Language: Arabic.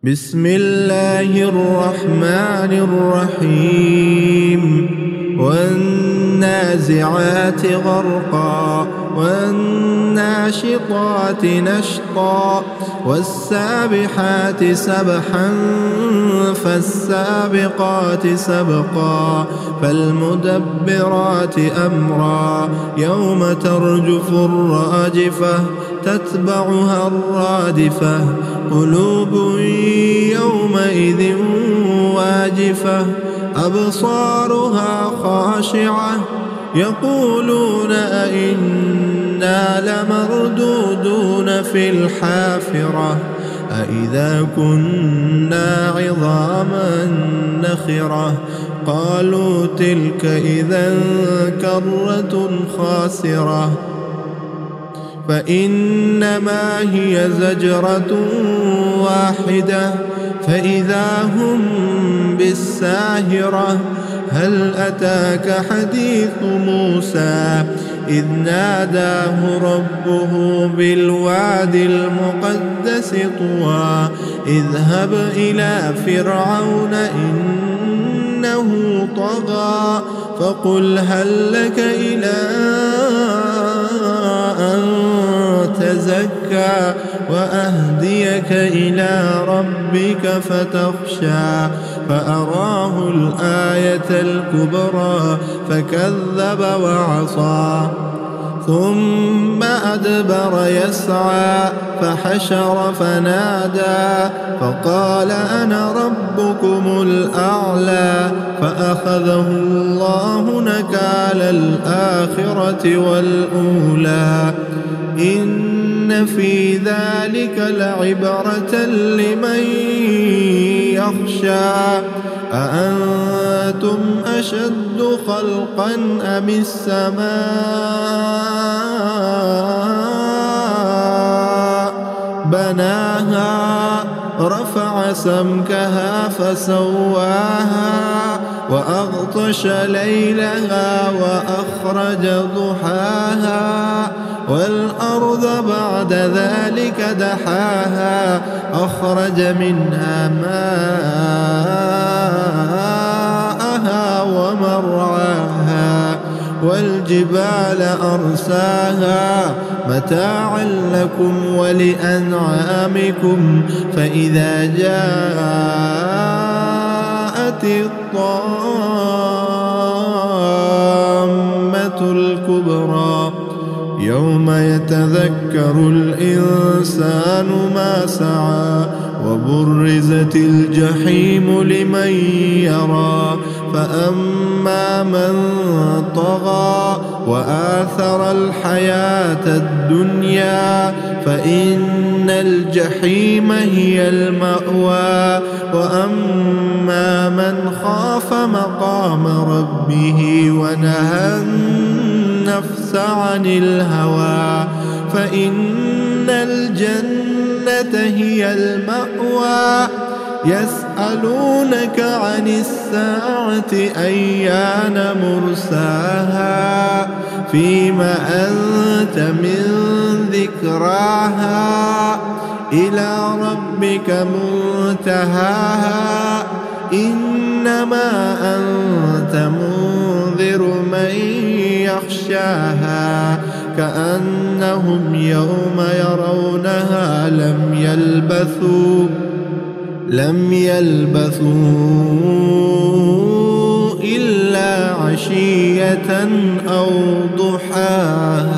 بسم الله الرحمن الرحيم والنازعات غرقا والناشطات نشطا والسابحات سبحا فالسابقات سبقا فالمدبرات أمرا يوم ترجف الراجفة تتبعها الرادفة قلوب يومئذ واجفة أبصارها خاشعة يقولون أئنا لمردودون في الحافرة أئذا كنا عظاما نخرة قالوا تلك إذا كرة خاسرة فإنما هي زجرة واحدة فإذا هم بالساهرة هل أتاك حديث موسى إذ ناداه ربه بالواد المقدس طوى اذهب إلى فرعون إنه طغى فقل هل لك إلى أن تزكى وأهديك إلى ربك فتخشى فأراه الآية الكبرى فكذب وعصى ثم أدبر يسعى فحشر فنادى فقال أنا ربكم الأعلى فأخذه الله نكال الآخرة والأولى إن في ذلك لعبرة لمن يخشى أأنتم أشد خلقا أم السماء بناها رفع سمكها فسواها وأغطش ليلها وأخرج ضحاها والأرض بعد ذلك دحاها أخرج منها ماءها ومرعاها والجبال أرساها متاعا لكم ولأنعامكم فإذا جاءت الطامة الكبرى يوم يتذكر الإنسان ما سعى وبرزت الجحيم لمن يرى فأما من طغى وآثر الحياة الدنيا فإن الجحيم هي المأوى وأما من خاف مقام ربه ونهى النفس عن الهوى فإن الجنة هي المأوى يسألونك عن الساعة أيان مرساها فيما أنت من ذكراها إلى ربك منتهاها إنما أنت منذر من يخشاها كأنهم يوم يرونها لم يلبثوا إلا عشية أو ضحاها.